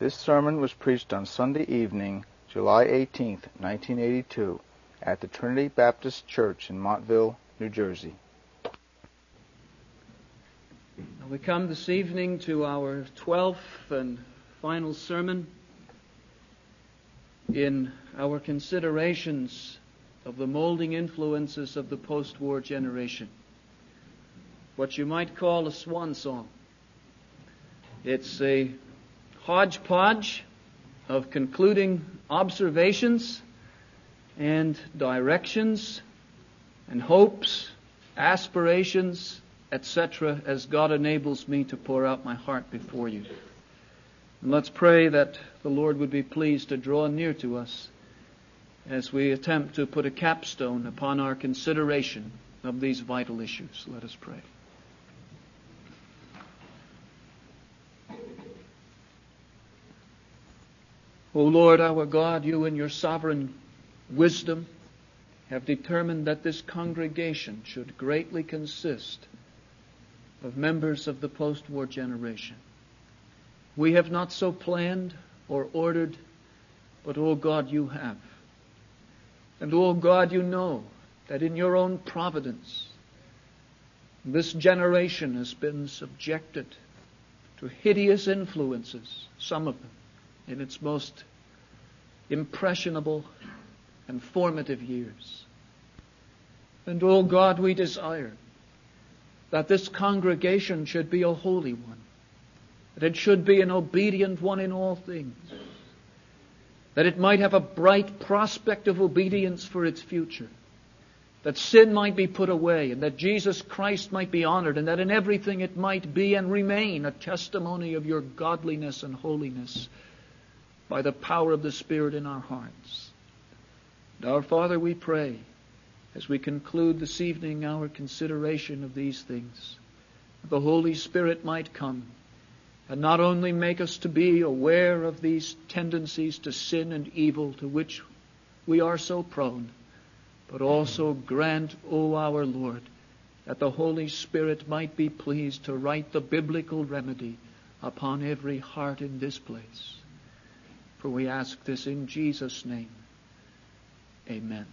This sermon was preached on Sunday evening, July 18, 1982, at the Trinity Baptist Church in Montville, New Jersey. We come this evening to our 12th and final sermon in our considerations of the molding influences of the post-war generation. What you might call a swan song. It's a hodgepodge of concluding observations and directions and hopes, aspirations, etc., as God enables me to pour out my heart before you. And let's pray that the Lord would be pleased to draw near to us as we attempt to put a capstone upon our consideration of these vital issues. Let us pray. O Lord, our God, you in your sovereign wisdom have determined that this congregation should greatly consist of members of the post-war generation. We have not so planned or ordered, but, O God, you have. And, O God, you know that in your own providence, this generation has been subjected to hideous influences, some of them, in its most impressionable and formative years. And, O God, we desire that this congregation should be a holy one, that it should be an obedient one in all things, that it might have a bright prospect of obedience for its future, that sin might be put away, and that Jesus Christ might be honored, and that in everything it might be and remain a testimony of your godliness and holiness by the power of the Spirit in our hearts. And our Father, we pray, as we conclude this evening our consideration of these things, the Holy Spirit might come and not only make us to be aware of these tendencies to sin and evil to which we are so prone, but also grant, O our Lord, that the Holy Spirit might be pleased to write the biblical remedy upon every heart in this place. For we ask this in Jesus' name. Amen.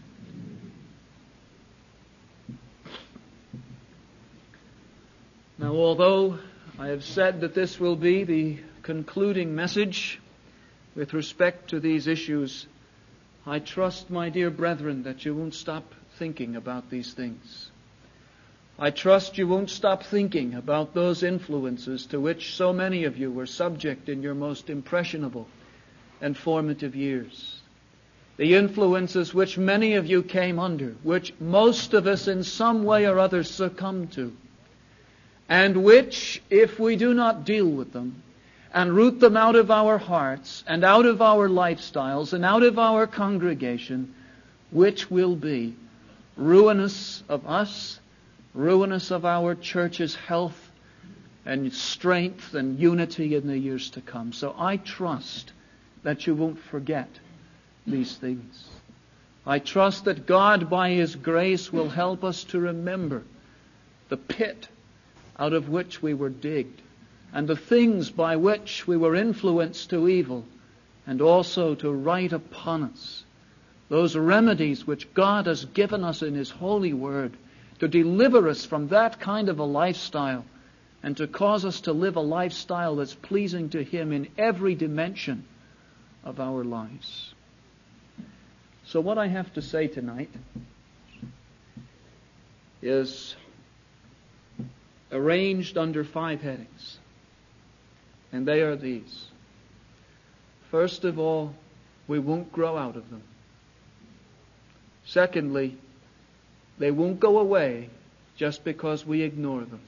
Now, although I have said that this will be the concluding message with respect to these issues, I trust, my dear brethren, that you won't stop thinking about these things. I trust you won't stop thinking about those influences to which so many of you were subject in your most impressionable and formative years. The influences which many of you came under, which most of us in some way or other succumbed to, and which, if we do not deal with them and root them out of our hearts and out of our lifestyles and out of our congregation, which will be ruinous of us, ruinous of our church's health and strength and unity in the years to come. So I trust that you won't forget these things. I trust that God, by His grace, will help us to remember the pit out of which we were digged, and the things by which we were influenced to evil, and also to write upon us those remedies which God has given us in His holy word to deliver us from that kind of a lifestyle and to cause us to live a lifestyle that's pleasing to Him in every dimension of our lives. So what I have to say tonight is arranged under 5 headings. And they are these. First of all, we won't grow out of them. Secondly, they won't go away just because we ignore them.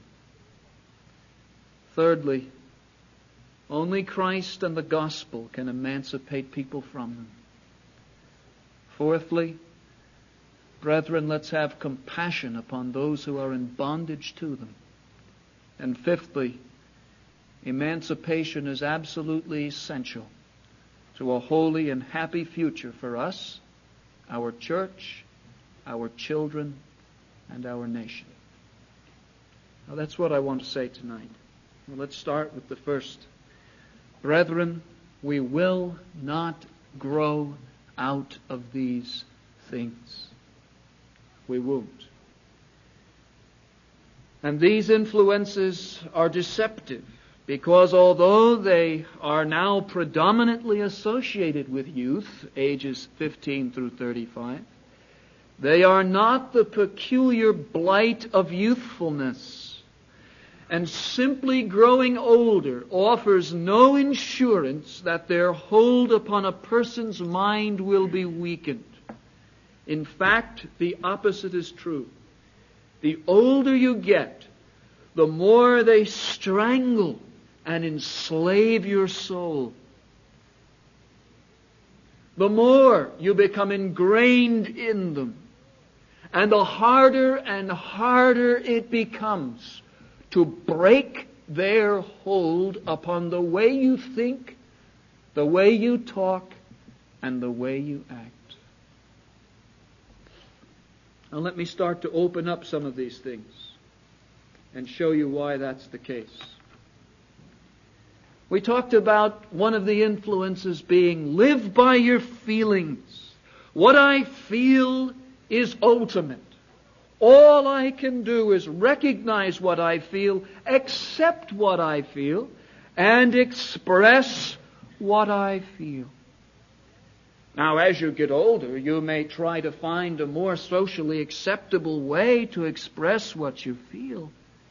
Thirdly, only Christ and the gospel can emancipate people from them. Fourthly, brethren, let's have compassion upon those who are in bondage to them. And fifthly, emancipation is absolutely essential to a holy and happy future for us, our church, our children, and our nation. Now that's what I want to say tonight. Well, let's start with the first. Brethren, we will not grow out of these things. We won't. And these influences are deceptive, because although they are now predominantly associated with youth, ages 15 through 35, they are not the peculiar blight of youthfulness. And simply growing older offers no assurance that their hold upon a person's mind will be weakened. In fact, the opposite is true. The older you get, the more they strangle and enslave your soul. The more you become ingrained in them. And the harder and harder it becomes to break their hold upon the way you think, the way you talk, and the way you act. Now let me start to open up some of these things and show you why that's the case. We talked about one of the influences being live by your feelings. What I feel is ultimate. All I can do is recognize what I feel, accept what I feel, and express what I feel. Now, as you get older, you may try to find a more socially acceptable way to express what you feel.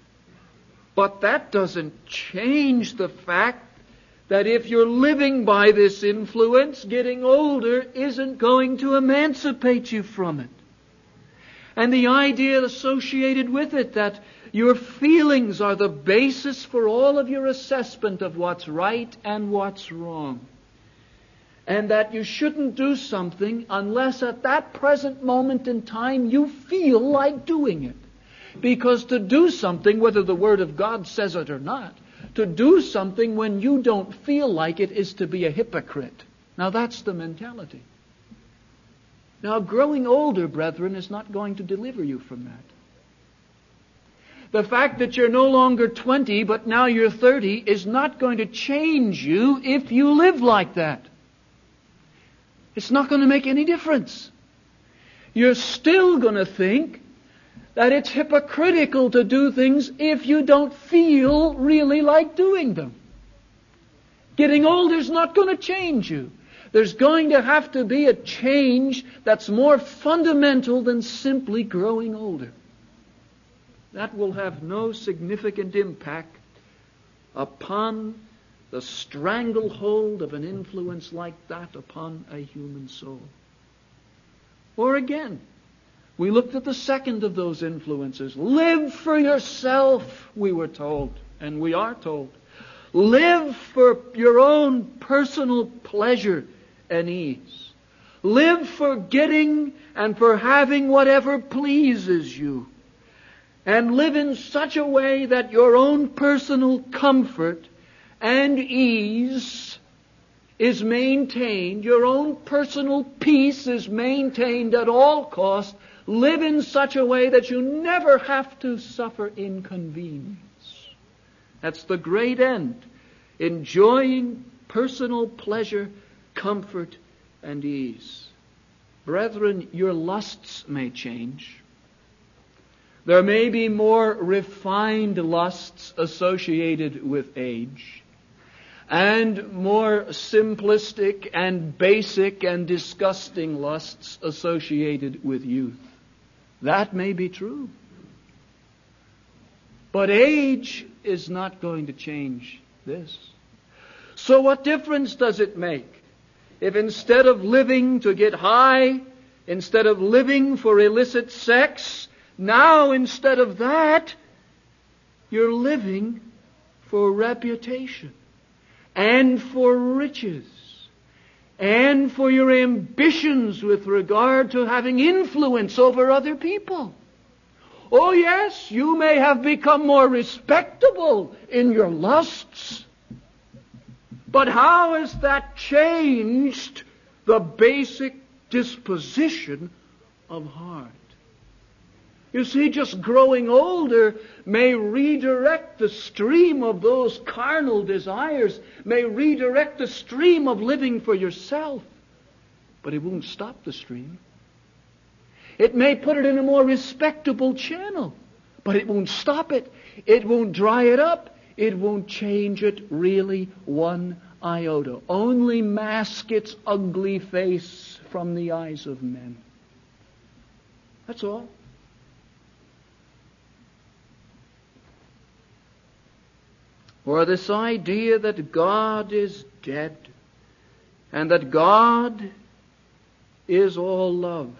But that doesn't change the fact that if you're living by this influence, getting older isn't going to emancipate you from it. And the idea associated with it that your feelings are the basis for all of your assessment of what's right and what's wrong. And that you shouldn't do something unless at that present moment in time you feel like doing it. Because to do something, whether the Word of God says it or not, to do something when you don't feel like it is to be a hypocrite. Now that's the mentality. Now growing older, brethren, is not going to deliver you from that. The fact that you're no longer 20, but now you're 30, is not going to change you if you live like that. It's not going to make any difference. You're still going to think that it's hypocritical to do things if you don't feel really like doing them. Getting older is not going to change you. There's going to have to be a change that's more fundamental than simply growing older. That will have no significant impact upon the stranglehold of an influence like that upon a human soul. Or again, we looked at the second of those influences. Live for yourself, we were told, and we are told. Live for your own personal pleasure and ease. Live for getting and for having whatever pleases you. And live in such a way that your own personal comfort and ease is maintained. Your own personal peace is maintained at all costs. Live in such a way that you never have to suffer inconvenience. That's the great end. Enjoying personal pleasure, comfort, and ease. Brethren, your lusts may change. There may be more refined lusts associated with age, and more simplistic and basic and disgusting lusts associated with youth. That may be true. But age is not going to change this. So what difference does it make if instead of living to get high, instead of living for illicit sex, now instead of that, you're living for reputation and for riches and for your ambitions with regard to having influence over other people? Oh yes, you may have become more respectable in your lusts, but how has that changed the basic disposition of heart? You see, just growing older may redirect the stream of those carnal desires, may redirect the stream of living for yourself, but it won't stop the stream. It may put it in a more respectable channel, but it won't stop it. It won't dry it up. It won't change it really one iota. Only mask its ugly face from the eyes of men. That's all. Or this idea that God is dead and that God is all love.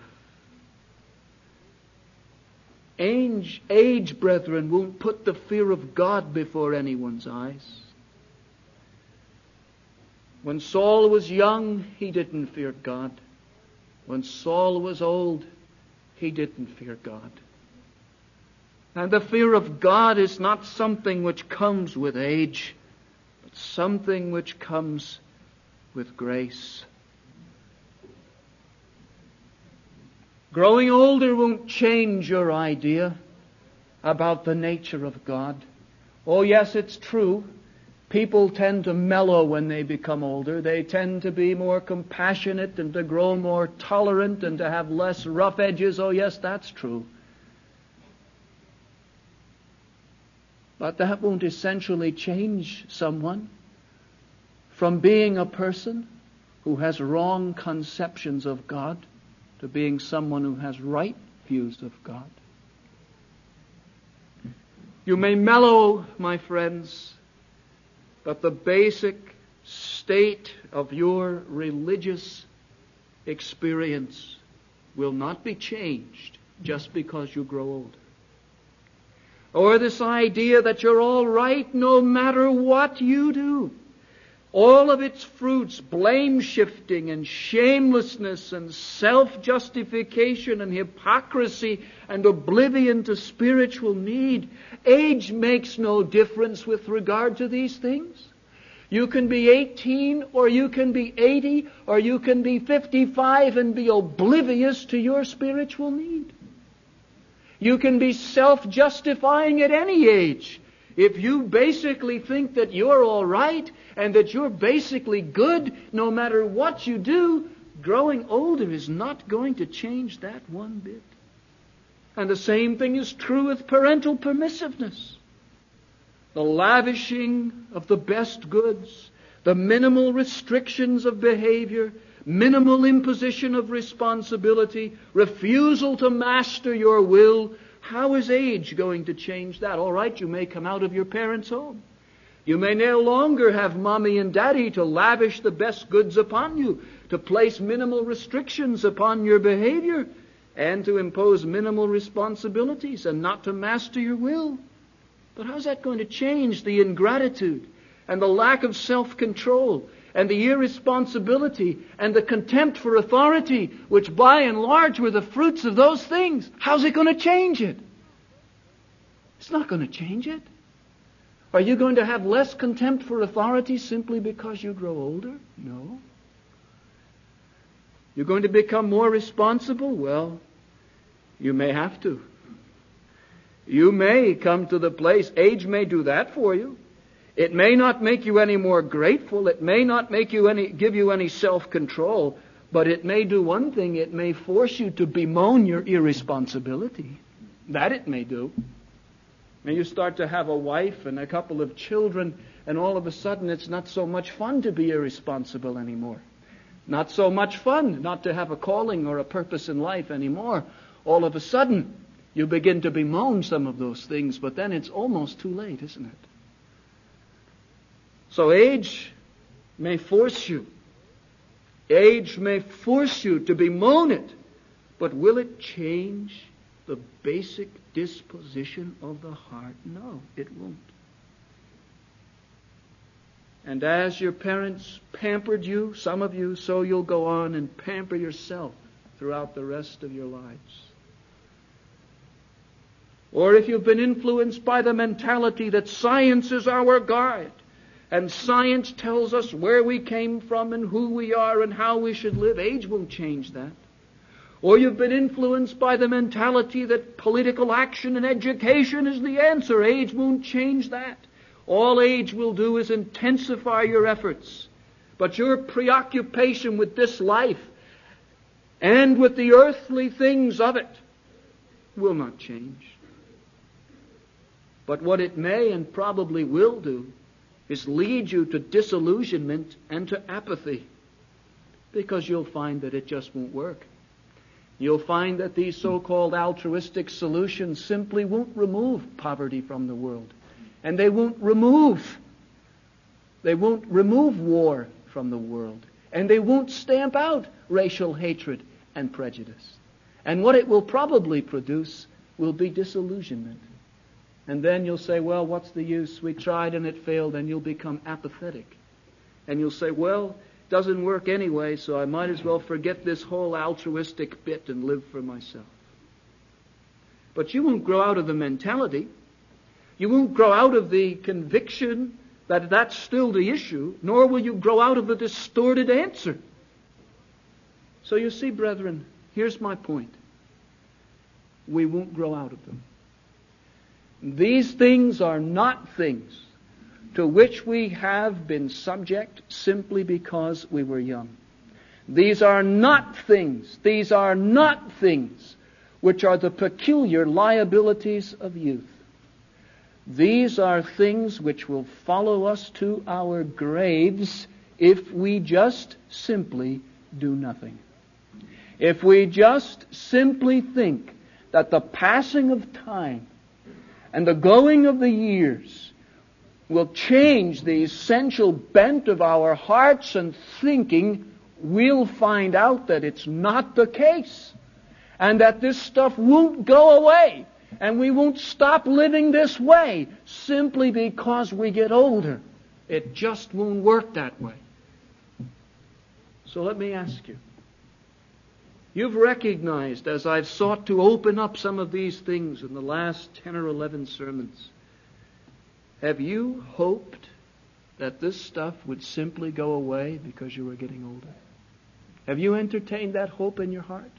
Age, brethren, won't put the fear of God before anyone's eyes. When Saul was young, he didn't fear God. When Saul was old, he didn't fear God. And the fear of God is not something which comes with age, but something which comes with grace. Growing older won't change your idea about the nature of God. Oh yes, it's true. People tend to mellow when they become older. They tend to be more compassionate and to grow more tolerant and to have less rough edges. Oh yes, that's true. But that won't essentially change someone from being a person who has wrong conceptions of God to being someone who has right views of God. You may mellow, my friends, but the basic state of your religious experience will not be changed just because you grow older. Or this idea that you're all right no matter what you do. All of its fruits, blame-shifting and shamelessness and self-justification and hypocrisy and oblivion to spiritual need. Age makes no difference with regard to these things. You can be 18 or you can be 80 or you can be 55 and be oblivious to your spiritual need. You can be self-justifying at any age. If you basically think that you're all right and that you're basically good no matter what you do, growing older is not going to change that one bit. And the same thing is true with parental permissiveness. The lavishing of the best goods, the minimal restrictions of behavior, minimal imposition of responsibility, refusal to master your will. How is age going to change that? All right, you may come out of your parents' home. You may no longer have mommy and daddy to lavish the best goods upon you, to place minimal restrictions upon your behavior, and to impose minimal responsibilities and not to master your will. But how's that going to change the ingratitude and the lack of self-control and the irresponsibility and the contempt for authority, which by and large were the fruits of those things? How's it going to change it? It's not going to change it. Are you going to have less contempt for authority simply because you grow older? No. You're going to become more responsible? Well, you may have to. You may come to the place, age may do that for you. It may not make you any more grateful. It may not make you give you any self-control. But it may do one thing. It may force you to bemoan your irresponsibility. That it may do. May you start to have a wife and a couple of children, and all of a sudden it's not so much fun to be irresponsible anymore. Not so much fun not to have a calling or a purpose in life anymore. All of a sudden you begin to bemoan some of those things, but then it's almost too late, isn't it? So age may force you. Age may force you to bemoan it. But will it change the basic disposition of the heart? No, it won't. And as your parents pampered you, some of you, so you'll go on and pamper yourself throughout the rest of your lives. Or if you've been influenced by the mentality that science is our guide, and science tells us where we came from and who we are and how we should live, age won't change that. Or you've been influenced by the mentality that political action and education is the answer. Age won't change that. All age will do is intensify your efforts. But your preoccupation with this life and with the earthly things of it will not change. But what it may and probably will do is lead you to disillusionment and to apathy, because you'll find that it just won't work. You'll find that these so-called altruistic solutions simply won't remove poverty from the world. And they won't remove war from the world. And they won't stamp out racial hatred and prejudice. And what it will probably produce will be disillusionment. And then you'll say, well, what's the use? We tried and it failed, and you'll become apathetic. And you'll say, well, it doesn't work anyway, so I might as well forget this whole altruistic bit and live for myself. But you won't grow out of the mentality. You won't grow out of the conviction that that's still the issue, nor will you grow out of the distorted answer. So you see, brethren, here's my point. We won't grow out of them. These things are not things to which we have been subject simply because we were young. These are not things which are the peculiar liabilities of youth. These are things which will follow us to our graves if we just simply do nothing. If we just simply think that the passing of time and the going of the years will change the essential bent of our hearts and thinking, we'll find out that it's not the case. And that this stuff won't go away. And we won't stop living this way simply because we get older. It just won't work that way. So let me ask you. You've recognized, as I've sought to open up some of these things in the last 10 or 11 sermons, have you hoped that this stuff would simply go away because you were getting older? Have you entertained that hope in your heart?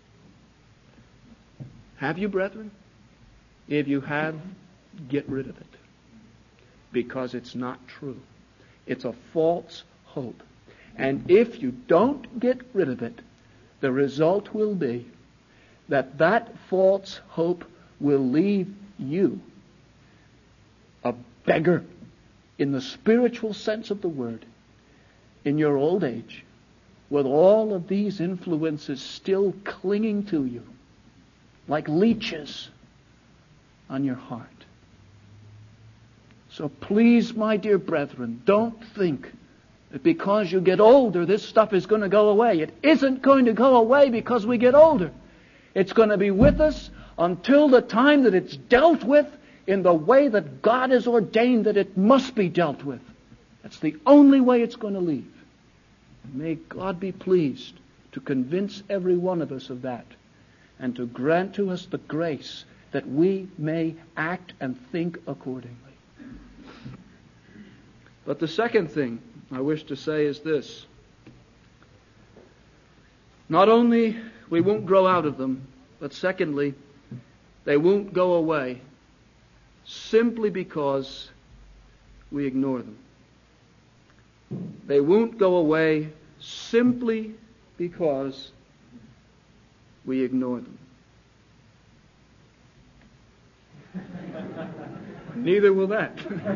Have you, brethren? If you have, get rid of it. Because it's not true. It's a false hope. And if you don't get rid of it, the result will be that that false hope will leave you a beggar in the spiritual sense of the word in your old age, with all of these influences still clinging to you like leeches on your heart. So please, my dear brethren, don't think that because you get older, this stuff is going to go away. It isn't going to go away because we get older. It's going to be with us until the time that it's dealt with in the way that God has ordained that it must be dealt with. That's the only way it's going to leave. May God be pleased to convince every one of us of that, and to grant to us the grace that we may act and think accordingly. But the second thing I wish to say is this. Not only we won't grow out of them, but secondly, they won't go away simply because we ignore them. They won't go away simply because we ignore them. Neither will that.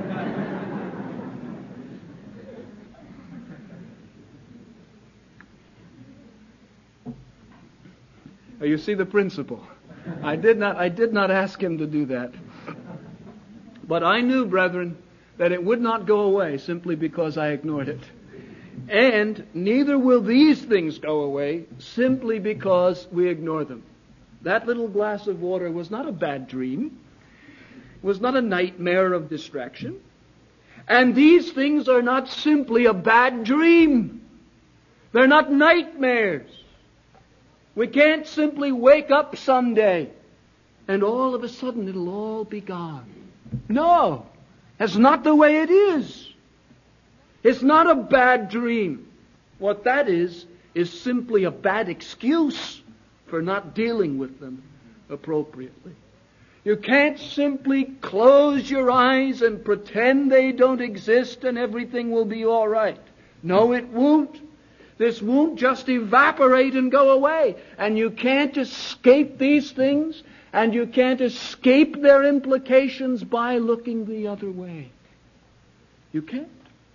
You see the principle. I did not ask him to do that. But I knew, brethren, that it would not go away simply because I ignored it. And neither will these things go away simply because we ignore them. That little glass of water was not a bad dream. It was not a nightmare of distraction. And these things are not simply a bad dream. They're not nightmares. We can't simply wake up someday and all of a sudden it'll all be gone. No, that's not the way it is. It's not a bad dream. What that is simply a bad excuse for not dealing with them appropriately. You can't simply close your eyes and pretend they don't exist and everything will be all right. No, it won't. This won't just evaporate and go away. And you can't escape these things, and you can't escape their implications by looking the other way. You can't.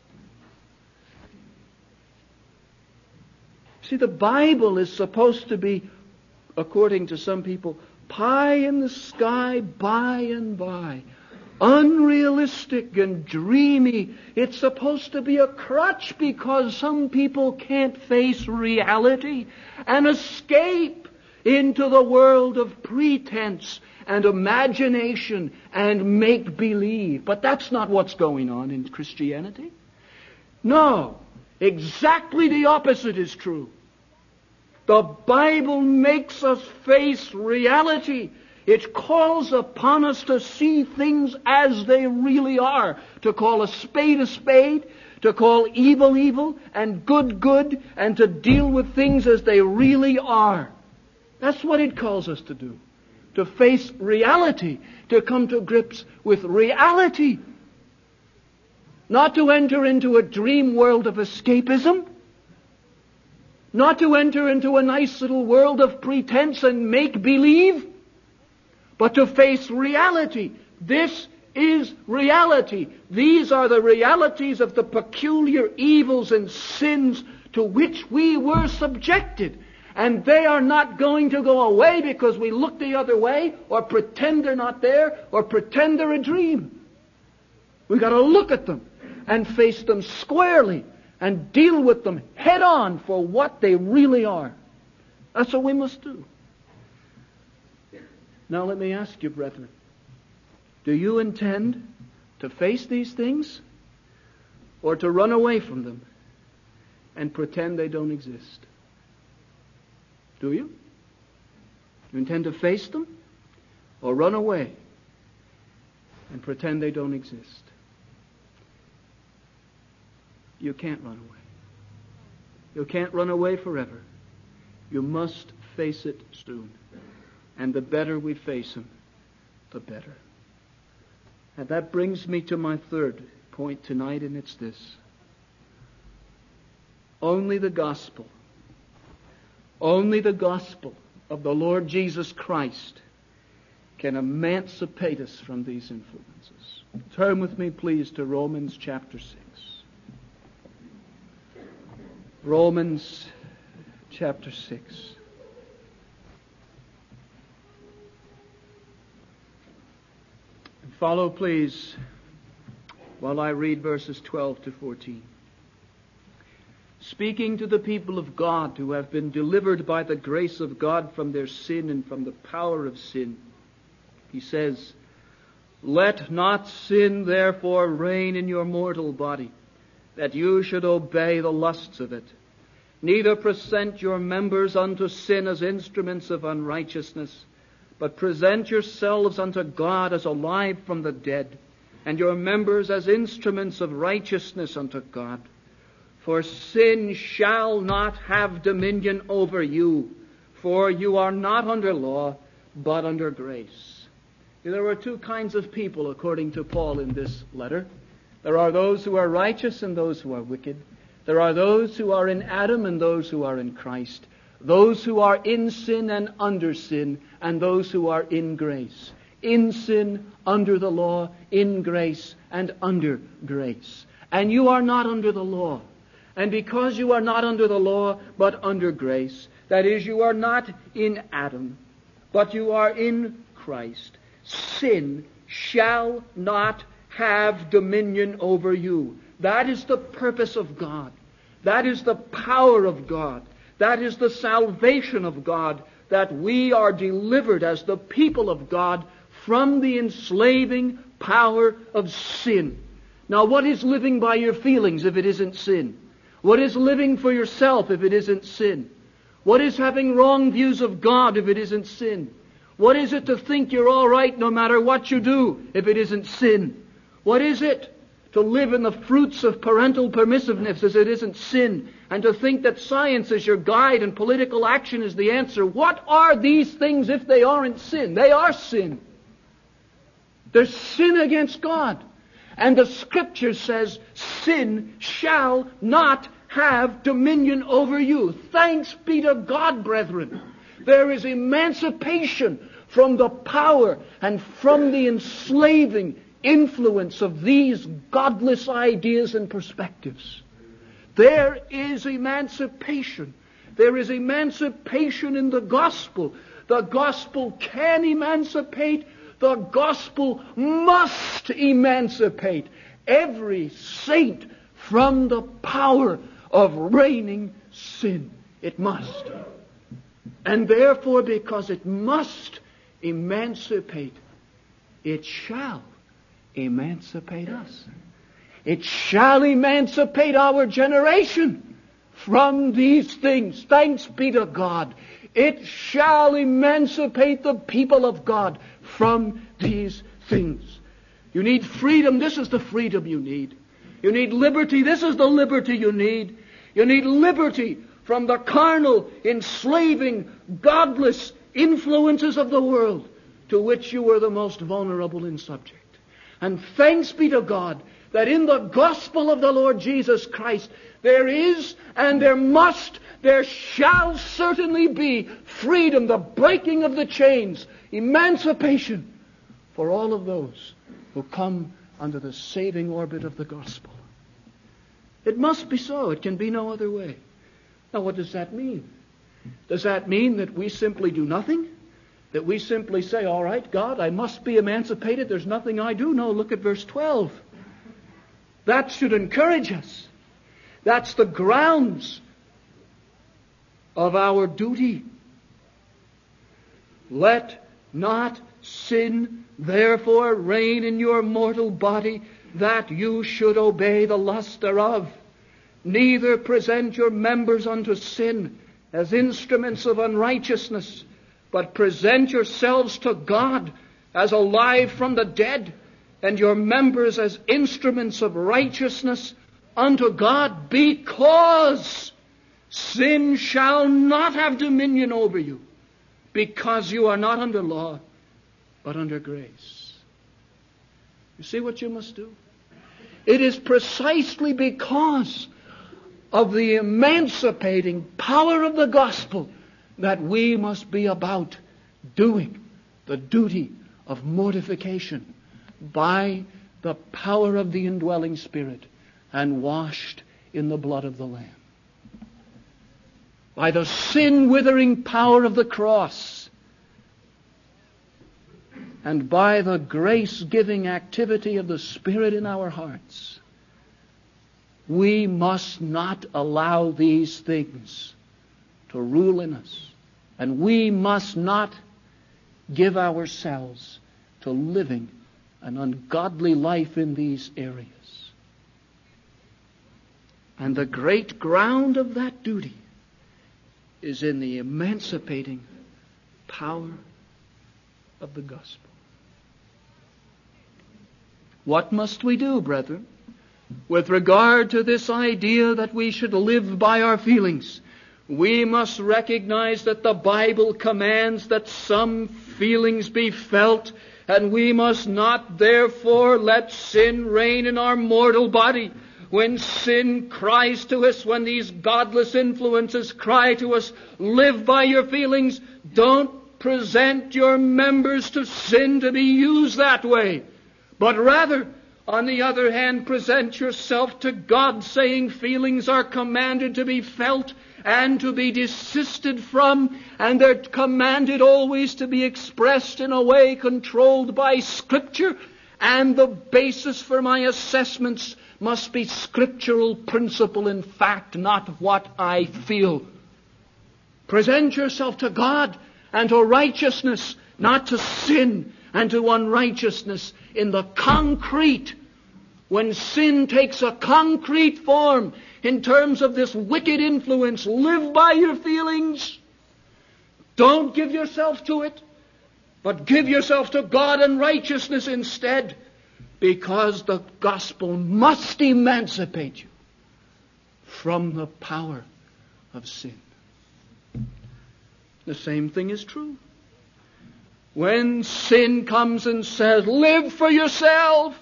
See, the Bible is supposed to be, according to some people, pie in the sky by and by. Unrealistic and dreamy. It's supposed to be a crutch because some people can't face reality and escape into the world of pretense and imagination and make-believe. But that's not what's going on in Christianity. No, exactly the opposite is true. The Bible makes us face reality. It calls upon us to see things as they really are, to call a spade, to call evil, evil, and good, good, and to deal with things as they really are. That's what it calls us to do. To face reality, to come to grips with reality. Not to enter into a dream world of escapism. Not to enter into a nice little world of pretense and make-believe. But to face reality. This is reality. These are the realities of the peculiar evils and sins to which we were subjected. And they are not going to go away because we look the other way or pretend they're not there or pretend they're a dream. We've got to look at them and face them squarely and deal with them head on for what they really are. That's what we must do. Now let me ask you, brethren, do you intend to face these things or to run away from them and pretend they don't exist? Do you? You intend to face them or run away and pretend they don't exist? You can't run away. You can't run away forever. You must face it soon. And the better we face them, the better. And that brings me to my third point tonight, and it's this. Only the gospel of the Lord Jesus Christ can emancipate us from these influences. Turn with me, please, to Romans chapter 6. Romans chapter 6. Follow, please, while I read verses 12 to 14. Speaking to the people of God who have been delivered by the grace of God from their sin and from the power of sin, he says, "Let not sin therefore reign in your mortal body, that you should obey the lusts of it. Neither present your members unto sin as instruments of unrighteousness, but present yourselves unto God as alive from the dead, and your members as instruments of righteousness unto God. For sin shall not have dominion over you, for you are not under law, but under grace." There are two kinds of people, according to Paul in this letter. There are those who are righteous and those who are wicked. There are those who are in Adam and those who are in Christ. Those who are in sin and under sin, and those who are in grace. In sin, under the law, in grace, and under grace. And you are not under the law. And because you are not under the law, but under grace, that is, you are not in Adam, but you are in Christ, sin shall not have dominion over you. That is the purpose of God. That is the power of God. That is the salvation of God, that we are delivered as the people of God from the enslaving power of sin. Now, what is living by your feelings if it isn't sin? What is living for yourself if it isn't sin? What is having wrong views of God if it isn't sin? What is it to think you're all right no matter what you do if it isn't sin? What is it to live in the fruits of parental permissiveness as it isn't sin, and to think that science is your guide and political action is the answer. What are these things if they aren't sin? They are sin. They're sin against God. And the Scripture says, sin shall not have dominion over you. Thanks be to God, brethren. There is emancipation from the power and from the enslaving influence of these godless ideas and perspectives. There is emancipation. There is emancipation in the gospel. The gospel can emancipate. The gospel must emancipate every saint from the power of reigning sin. It must. And therefore, because it must emancipate, it shall emancipate us. It shall emancipate our generation from these things. Thanks be to God. It shall emancipate the people of God from these things. You need freedom. This is the freedom you need. You need liberty. This is the liberty you need. You need liberty from the carnal, enslaving, godless influences of the world to which you were the most vulnerable and subject. And thanks be to God that in the gospel of the Lord Jesus Christ there is and there shall certainly be freedom, the breaking of the chains, emancipation for all of those who come under the saving orbit of the gospel. It must be so. It can be no other way. Now, what does that mean? Does that mean that we simply do nothing? That we simply say, all right, God, I must be emancipated. There's nothing I do. No, look at verse 12. That should encourage us. That's the grounds of our duty. Let not sin therefore reign in your mortal body, that you should obey the lust thereof. Neither present your members unto sin as instruments of unrighteousness, but present yourselves to God as alive from the dead, and your members as instruments of righteousness unto God, because sin shall not have dominion over you, because you are not under law, but under grace. You see what you must do? It is precisely because of the emancipating power of the gospel that we must be about doing the duty of mortification by the power of the indwelling Spirit and washed in the blood of the Lamb. By the sin-withering power of the cross and by the grace-giving activity of the Spirit in our hearts, we must not allow these things to rule in us. And we must not give ourselves to living an ungodly life in these areas. And the great ground of that duty is in the emancipating power of the gospel. What must we do, brethren, with regard to this idea that we should live by our feelings? We must recognize that the Bible commands that some feelings be felt, and we must not therefore let sin reign in our mortal body. When sin cries to us, when these godless influences cry to us, live by your feelings, don't present your members to sin to be used that way, but rather, on the other hand, present yourself to God, saying feelings are commanded to be felt and to be desisted from, and they're commanded always to be expressed in a way controlled by Scripture, and the basis for my assessments must be scriptural principle, in fact, not what I feel. Present yourself to God and to righteousness, not to sin and to unrighteousness in the concrete. When sin takes a concrete form in terms of this wicked influence, live by your feelings. Don't give yourself to it, but give yourself to God and righteousness instead. Because the gospel must emancipate you from the power of sin. The same thing is true. When sin comes and says, live for yourself,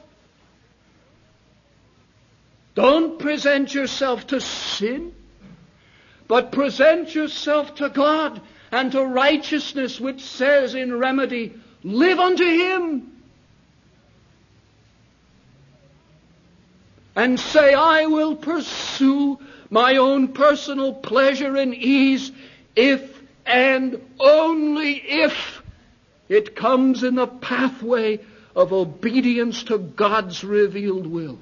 don't present yourself to sin, but present yourself to God and to righteousness, which says in remedy, live unto Him. And say, I will pursue my own personal pleasure and ease if and only if it comes in the pathway of obedience to God's revealed will.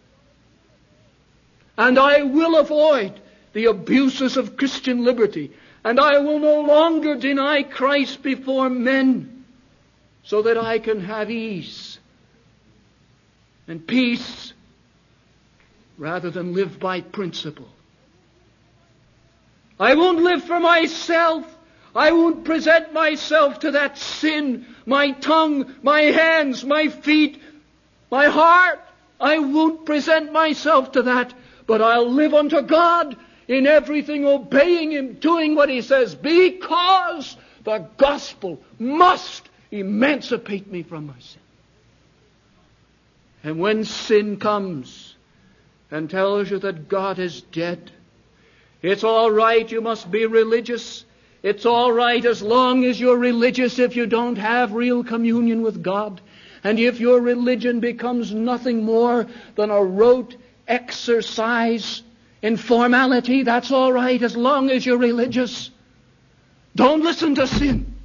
And I will avoid the abuses of Christian liberty, and I will no longer deny Christ before men, so that I can have ease and peace rather than live by principle. I won't live for myself. I won't present myself to that sin, my tongue, my hands, my feet, my heart. I won't present myself to that, but I'll live unto God in everything, obeying Him, doing what He says, because the gospel must emancipate me from my sin. And when sin comes and tells you that God is dead, it's all right, you must be religious. It's all right as long as you're religious if you don't have real communion with God. And if your religion becomes nothing more than a rote exercise in formality, that's all right as long as you're religious. Don't listen to sin.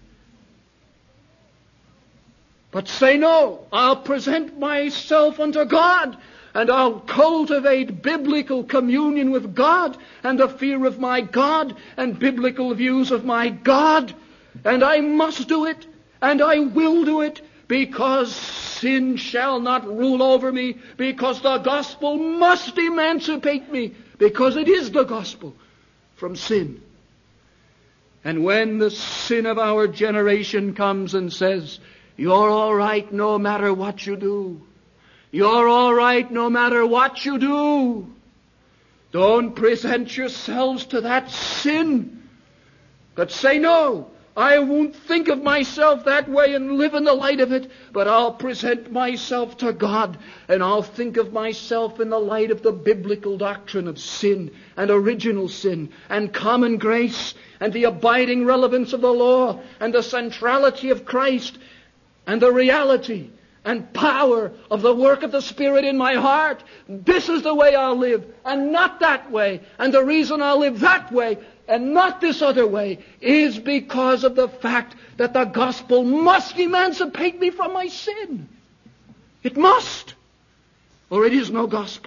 But say, no, I'll present myself unto God, and I'll cultivate biblical communion with God and the fear of my God and biblical views of my God. And I must do it, and I will do it, because sin shall not rule over me, because the gospel must emancipate me, because it is the gospel, from sin. And when the sin of our generation comes and says, you're all right no matter what you do, you're all right no matter what you do, don't present yourselves to that sin, but say, no, I won't think of myself that way and live in the light of it, but I'll present myself to God, and I'll think of myself in the light of the biblical doctrine of sin and original sin and common grace and the abiding relevance of the law and the centrality of Christ and the reality and power of the work of the Spirit in my heart. This is the way I'll live, and not that way. And the reason I'll live that way and not this other way is because of the fact that the gospel must emancipate me from my sin. It must, or it is no gospel.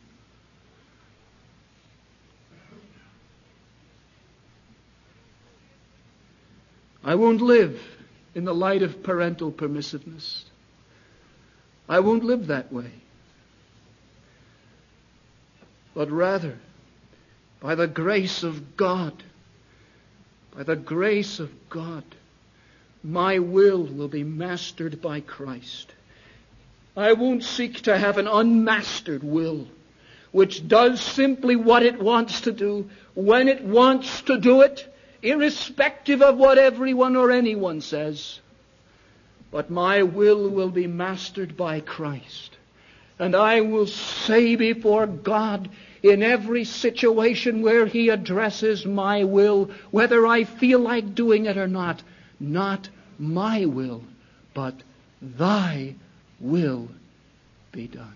I won't live in the light of parental permissiveness. I won't live that way. But rather, by the grace of God, my will be mastered by Christ. I won't seek to have an unmastered will, which does simply what it wants to do, when it wants to do it, irrespective of what everyone or anyone says. But my will be mastered by Christ. And I will say before God, in every situation where He addresses my will, whether I feel like doing it or not my will, but Thy will be done.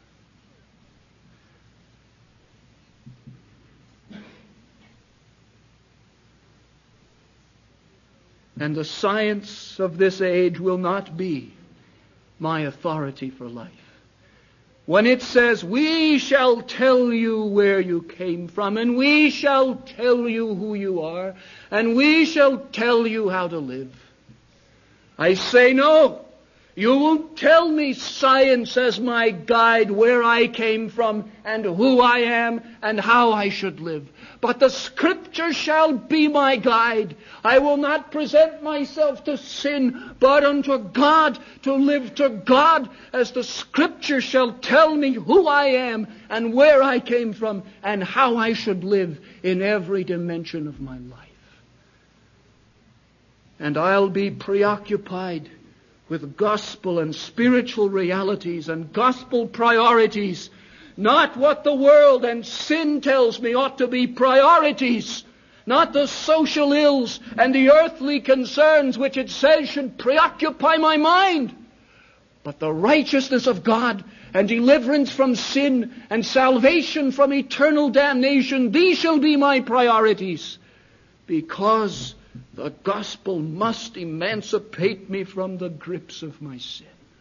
And the science of this age will not be my authority for life. When it says, we shall tell you where you came from, and we shall tell you who you are, and we shall tell you how to live, I say no. You won't tell me science as my guide where I came from and who I am and how I should live. But the Scripture shall be my guide. I will not present myself to sin, but unto God, to live to God, as the Scripture shall tell me who I am and where I came from and how I should live in every dimension of my life. And I'll be preoccupied with gospel and spiritual realities and gospel priorities, not what the world and sin tells me ought to be priorities, not the social ills and the earthly concerns which it says should preoccupy my mind, but the righteousness of God and deliverance from sin and salvation from eternal damnation. These shall be my priorities, because the gospel must emancipate me from the grips of my sin.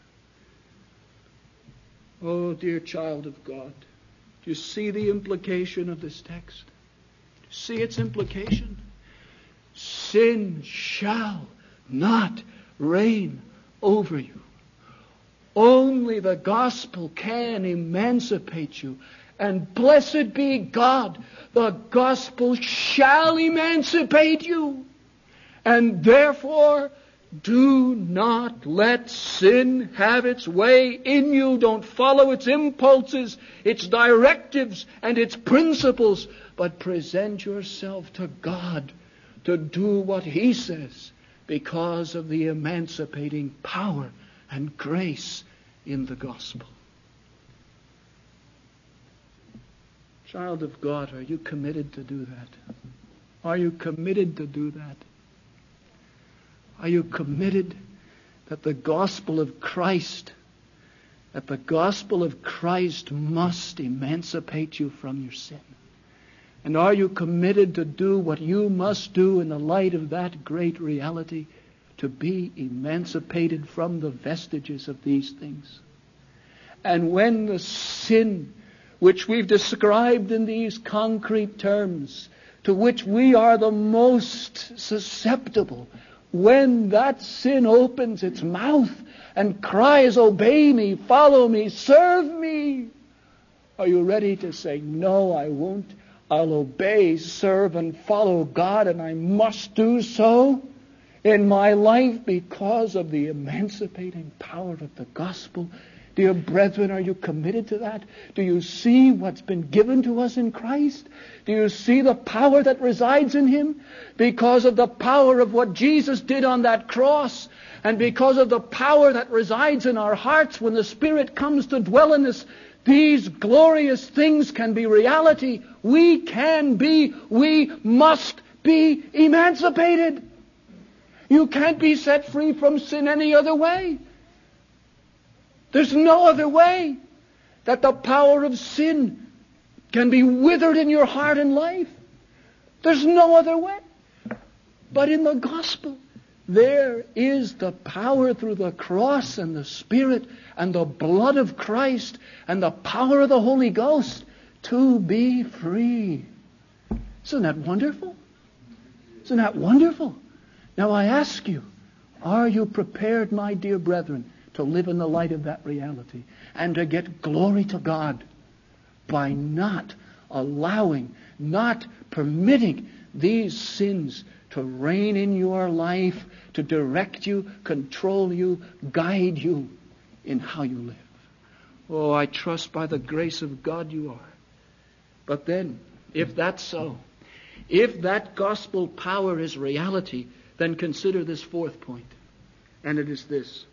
Oh, dear child of God, do you see the implication of this text? Do you see its implication? Sin shall not reign over you. Only the gospel can emancipate you. And blessed be God, the gospel shall emancipate you. And therefore, do not let sin have its way in you. Don't follow its impulses, its directives, and its principles, but present yourself to God to do what He says, because of the emancipating power and grace in the gospel. Child of God, are you committed to do that? Are you committed to do that? Are you committed that the gospel of Christ must emancipate you from your sin? And are you committed to do what you must do in the light of that great reality, to be emancipated from the vestiges of these things? And when the sin which we've described in these concrete terms, to which we are the most susceptible, when that sin opens its mouth and cries, obey me, follow me, serve me, are you ready to say, no, I won't. I'll obey, serve, and follow God, and I must do so in my life because of the emancipating power of the gospel? Dear brethren, are you committed to that? Do you see what's been given to us in Christ? Do you see the power that resides in Him? Because of the power of what Jesus did on that cross, and because of the power that resides in our hearts when the Spirit comes to dwell in us, these glorious things can be reality. We must be emancipated. You can't be set free from sin any other way. There's no other way that the power of sin can be withered in your heart and life. There's no other way. But in the gospel, there is the power through the cross and the Spirit and the blood of Christ and the power of the Holy Ghost to be free. Isn't that wonderful? Isn't that wonderful? Now I ask you, are you prepared, my dear brethren, to live in the light of that reality and to get glory to God by not allowing, not permitting these sins to reign in your life, to direct you, control you, guide you in how you live? Oh, I trust by the grace of God you are. But then, if that's so, if that gospel power is reality, then consider this fourth point. And it is this: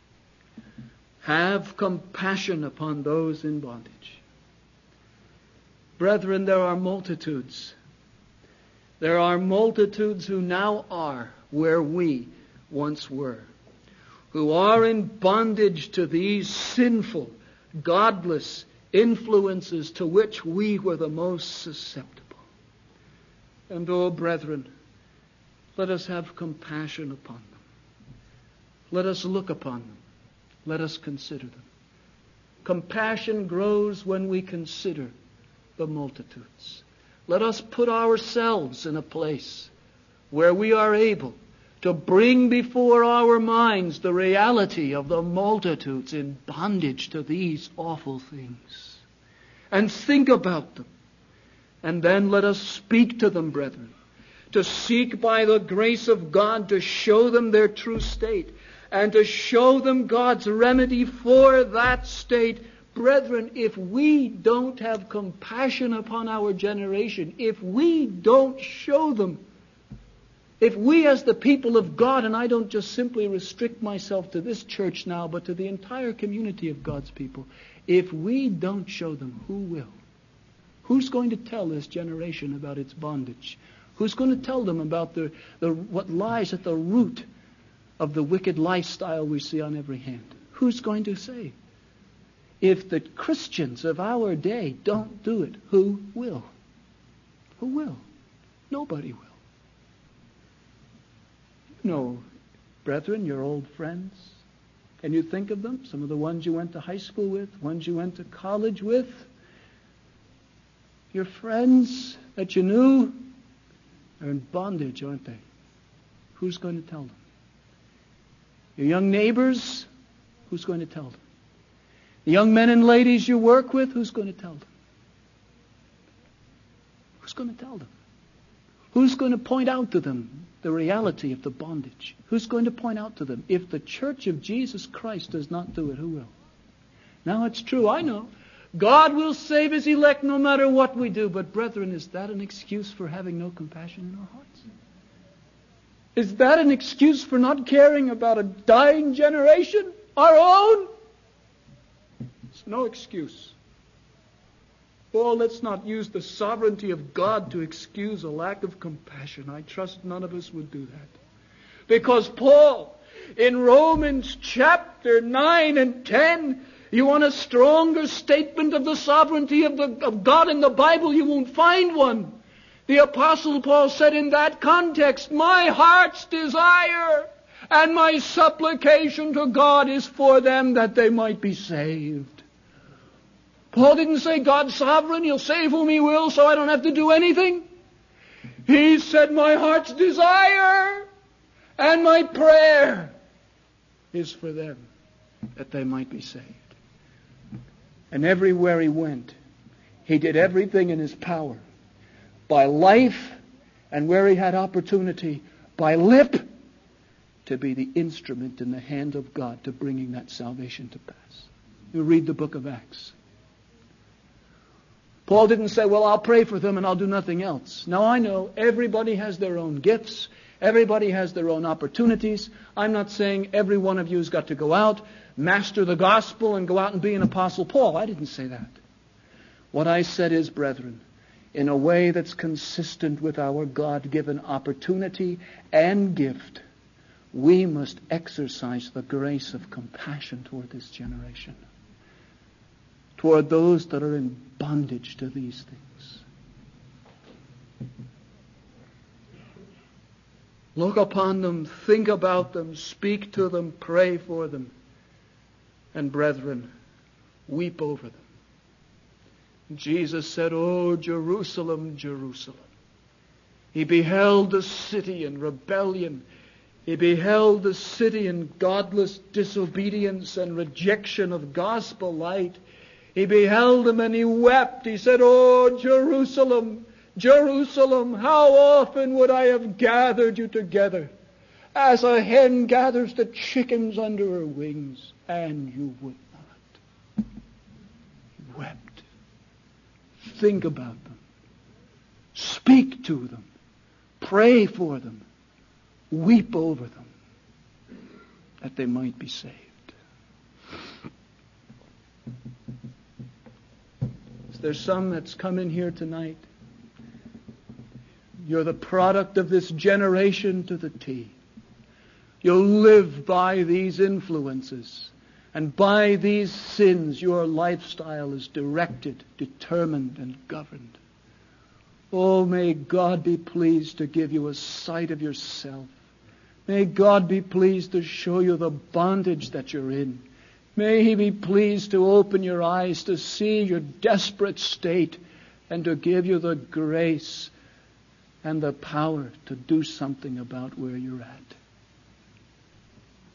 have compassion upon those in bondage. Brethren, there are multitudes. There are multitudes who now are where we once were, who are in bondage to these sinful, godless influences to which we were the most susceptible. And, oh, brethren, let us have compassion upon them. Let us look upon them. Let us consider them. Compassion grows when we consider the multitudes. Let us put ourselves in a place where we are able to bring before our minds the reality of the multitudes in bondage to these awful things. And think about them. And then let us speak to them, brethren, to seek by the grace of God to show them their true state and to show them God's remedy for that state. Brethren, if we don't have compassion upon our generation, if we don't show them, if we as the people of God, and I don't just simply restrict myself to this church now, but to the entire community of God's people, if we don't show them, who will? Who's going to tell this generation about its bondage? Who's going to tell them about what lies at the root of the wicked lifestyle we see on every hand? Who's going to say? If the Christians of our day don't do it, who will? Who will? Nobody will. You know, brethren, your old friends. Can you think of them? Some of the ones you went to high school with, ones you went to college with. Your friends that you knew are in bondage, aren't they? Who's going to tell them? Your young neighbors, who's going to tell them? The young men and ladies you work with, who's going to tell them? Who's going to tell them? Who's going to point out to them the reality of the bondage? Who's going to point out to them? If the Church of Jesus Christ does not do it, who will? Now it's true, I know. God will save His elect no matter what we do. But brethren, is that an excuse for having no compassion in our hearts? Is that an excuse for not caring about a dying generation? Our own? It's no excuse. Oh, let's not use the sovereignty of God to excuse a lack of compassion. I trust none of us would do that. Because Paul, in Romans chapter 9 and 10, you want a stronger statement of the sovereignty of God in the Bible, you won't find one. The Apostle Paul said in that context, my heart's desire and my supplication to God is for them that they might be saved. Paul didn't say God's sovereign, He'll save whom He will, so I don't have to do anything. He said my heart's desire and my prayer is for them that they might be saved. And everywhere he went, he did everything in his power, by life and where he had opportunity, by lip, to be the instrument in the hand of God to bringing that salvation to pass. You read the book of Acts. Paul didn't say, well, I'll pray for them and I'll do nothing else. Now I know everybody has their own gifts. Everybody has their own opportunities. I'm not saying every one of you has got to go out, master the gospel, and go out and be an Apostle Paul. I didn't say that. What I said is, brethren, in a way that's consistent with our God-given opportunity and gift, we must exercise the grace of compassion toward this generation, toward those that are in bondage to these things. Look upon them, think about them, speak to them, pray for them. And brethren, weep over them. Jesus said, "Oh, Jerusalem, Jerusalem." He beheld the city in rebellion. He beheld the city in godless disobedience and rejection of gospel light. He beheld them and he wept. He said, "Oh, Jerusalem, Jerusalem, how often would I have gathered you together, as a hen gathers the chickens under her wings, and you would not." He wept. Think about them. Speak to them. Pray for them. Weep over them, that they might be saved. Is there some that's come in here tonight? You're the product of this generation to the T. You'll live by these influences. And by these sins, your lifestyle is directed, determined, and governed. Oh, may God be pleased to give you a sight of yourself. May God be pleased to show you the bondage that you're in. May He be pleased to open your eyes to see your desperate state and to give you the grace and the power to do something about where you're at.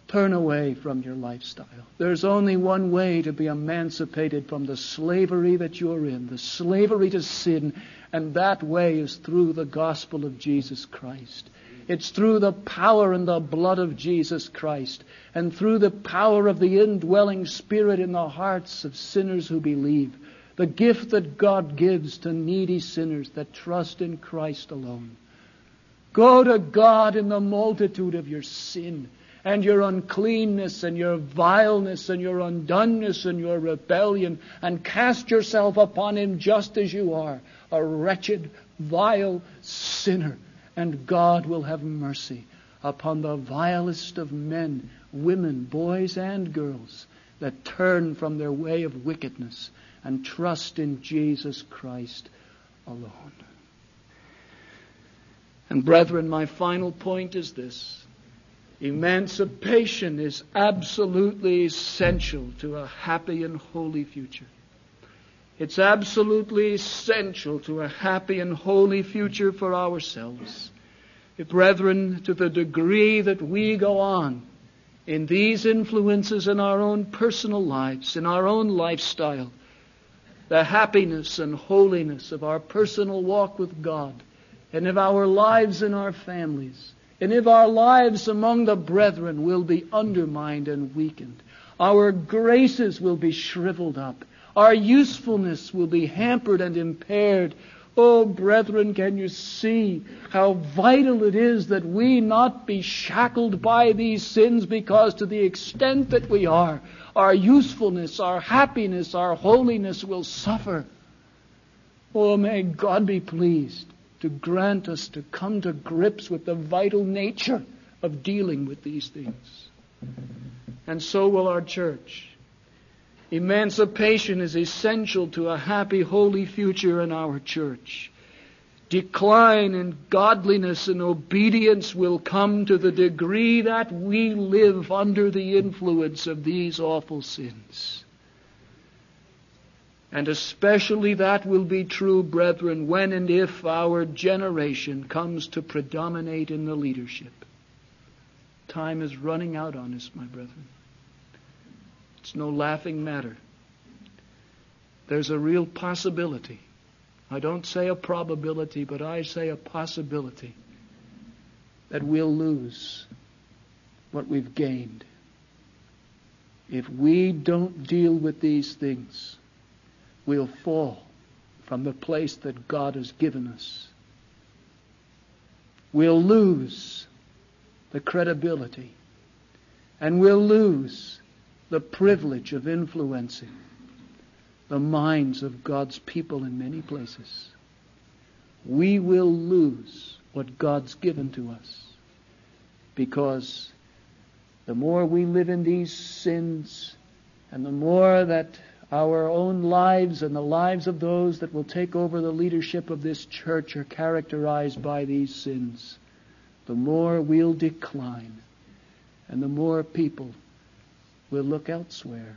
Turn away from your lifestyle. There's only one way to be emancipated from the slavery that you're in, the slavery to sin, and that way is through the gospel of Jesus Christ. It's through the power and the blood of Jesus Christ, and through the power of the indwelling Spirit in the hearts of sinners who believe. The gift that God gives to needy sinners that trust in Christ alone. Go to God in the multitude of your sin and your uncleanness and your vileness and your undoneness and your rebellion, and cast yourself upon Him just as you are, a wretched, vile sinner. And God will have mercy upon the vilest of men, women, boys and girls that turn from their way of wickedness and trust in Jesus Christ alone. And brethren, my final point is this. Emancipation is absolutely essential to a happy and holy future. It's absolutely essential to a happy and holy future for ourselves. Brethren, to the degree that we go on in these influences in our own personal lives, in our own lifestyle, the happiness and holiness of our personal walk with God, and of our lives in our families, and if our lives among the brethren will be undermined and weakened, our graces will be shriveled up, our usefulness will be hampered and impaired. Oh, brethren, can you see how vital it is that we not be shackled by these sins, because to the extent that we are, our usefulness, our happiness, our holiness will suffer. Oh, may God be pleased to grant us to come to grips with the vital nature of dealing with these things. And so will our church. Emancipation is essential to a happy, holy future in our church. Decline in godliness and obedience will come to the degree that we live under the influence of these awful sins. And especially that will be true, brethren, when and if our generation comes to predominate in the leadership. Time is running out on us, my brethren. It's no laughing matter. There's a real possibility. I don't say a probability, but I say a possibility that we'll lose what we've gained if we don't deal with these things. We'll fall from the place that God has given us. We'll lose the credibility, and we'll lose the privilege of influencing the minds of God's people in many places. We will lose what God's given to us, because the more we live in these sins, and the more that our own lives and the lives of those that will take over the leadership of this church are characterized by these sins, the more we'll decline, and the more people will look elsewhere,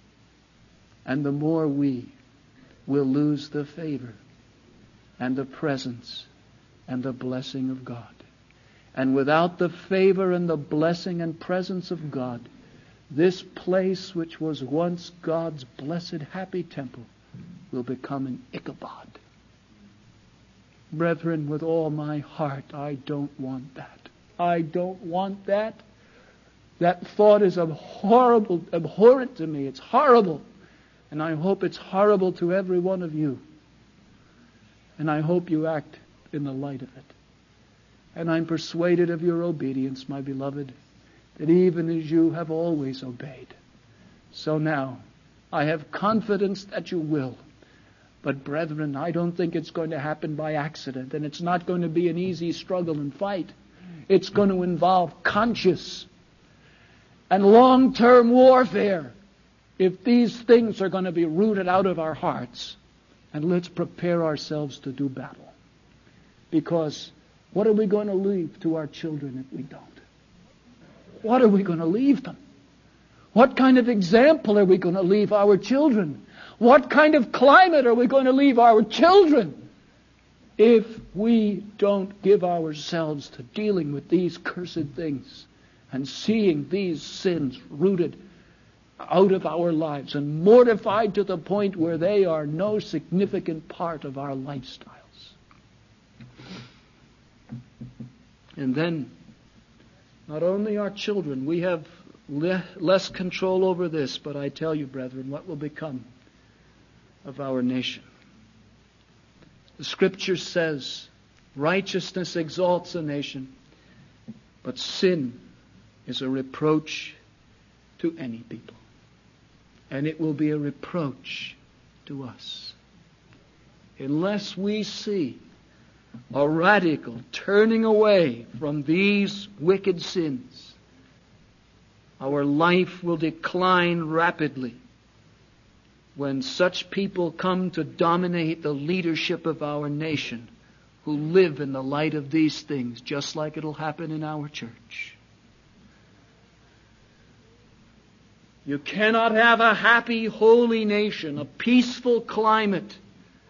and the more we will lose the favor and the presence and the blessing of God. And without the favor and the blessing and presence of God, this place, which was once God's blessed, happy temple, will become an Ichabod. Brethren, with all my heart, I don't want that. I don't want that. That thought is abhorrent to me. It's horrible. And I hope it's horrible to every one of you. And I hope you act in the light of it. And I'm persuaded of your obedience, my beloved, that even as you have always obeyed, so now I have confidence that you will. But brethren, I don't think it's going to happen by accident, and it's not going to be an easy struggle and fight. It's going to involve conscious and long-term warfare if these things are going to be rooted out of our hearts. And let's prepare ourselves to do battle. Because what are we going to leave to our children if we don't? What are we going to leave them? What kind of example are we going to leave our children? What kind of climate are we going to leave our children if we don't give ourselves to dealing with these cursed things and seeing these sins rooted out of our lives and mortified to the point where they are no significant part of our lifestyles. And then, not only our children, we have less control over this, but I tell you, brethren, what will become of our nation? The Scripture says, righteousness exalts a nation, but sin is a reproach to any people. And it will be a reproach to us. Unless we see a radical turning away from these wicked sins, our life will decline rapidly when such people come to dominate the leadership of our nation, who live in the light of these things, just like it'll happen in our church. You cannot have a happy, holy nation, a peaceful climate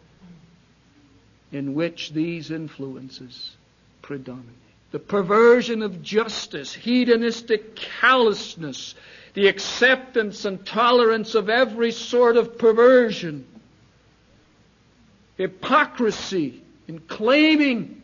in which these influences predominate. The perversion of justice, hedonistic callousness, the acceptance and tolerance of every sort of perversion, hypocrisy in claiming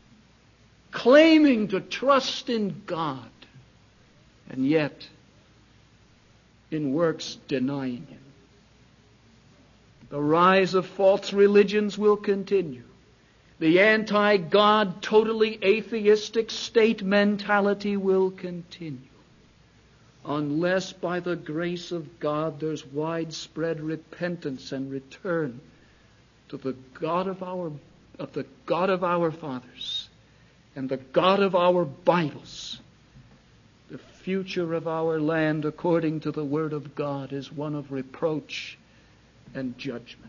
to trust in God, and yet in works denying Him. The rise of false religions will continue. The anti-God, totally atheistic state mentality will continue, unless by the grace of God there's widespread repentance and return to the God of our fathers and the God of our Bibles. The future of our land, according to the Word of God, is one of reproach and judgment.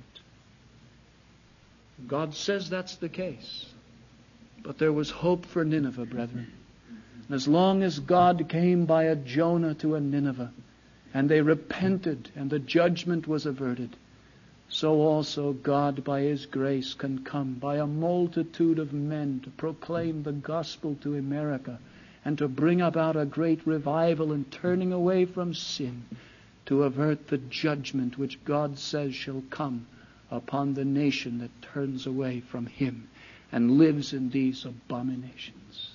God says that's the case. But there was hope for Nineveh, brethren. And as long as God came by a Jonah to a Nineveh, and they repented, and the judgment was averted, so also God, by His grace, can come by a multitude of men to proclaim the gospel to America, and to bring about a great revival and turning away from sin, to avert the judgment which God says shall come upon the nation that turns away from Him and lives in these abominations.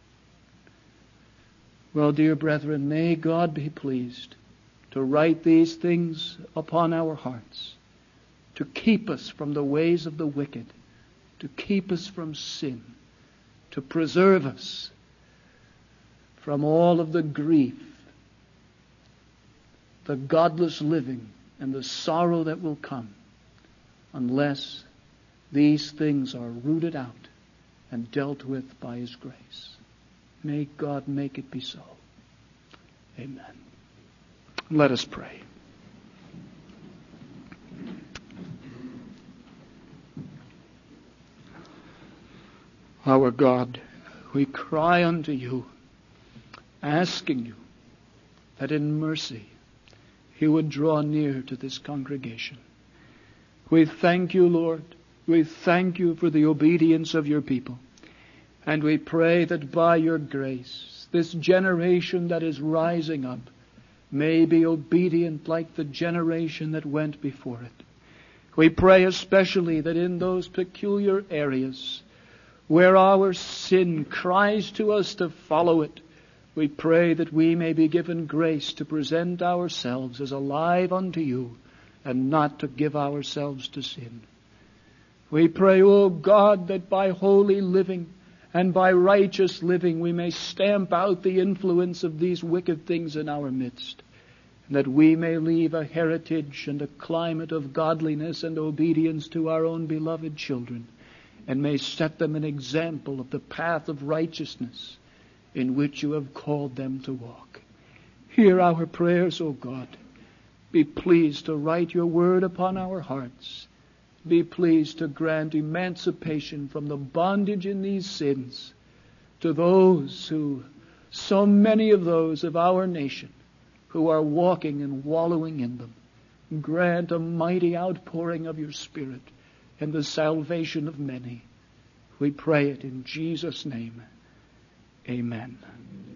Well, dear brethren, may God be pleased to write these things upon our hearts, to keep us from the ways of the wicked, to keep us from sin, to preserve us from all of the grief, the godless living, and the sorrow that will come, unless these things are rooted out and dealt with by His grace. May God make it be so. Amen. Let us pray. Our God, we cry unto You, asking You that in mercy You would draw near to this congregation. We thank You, Lord. We thank You for the obedience of Your people. And we pray that by Your grace, this generation that is rising up may be obedient like the generation that went before it. We pray especially that in those peculiar areas where our sin cries to us to follow it, we pray that we may be given grace to present ourselves as alive unto You, and not to give ourselves to sin. We pray, O God, that by holy living and by righteous living we may stamp out the influence of these wicked things in our midst, and that we may leave a heritage and a climate of godliness and obedience to our own beloved children, and may set them an example of the path of righteousness in which You have called them to walk. Hear our prayers, O God. Be pleased to write Your word upon our hearts. Be pleased to grant emancipation from the bondage in these sins to those who, so many of those of our nation, who are walking and wallowing in them. Grant a mighty outpouring of Your Spirit and the salvation of many. We pray it in Jesus' name. Amen.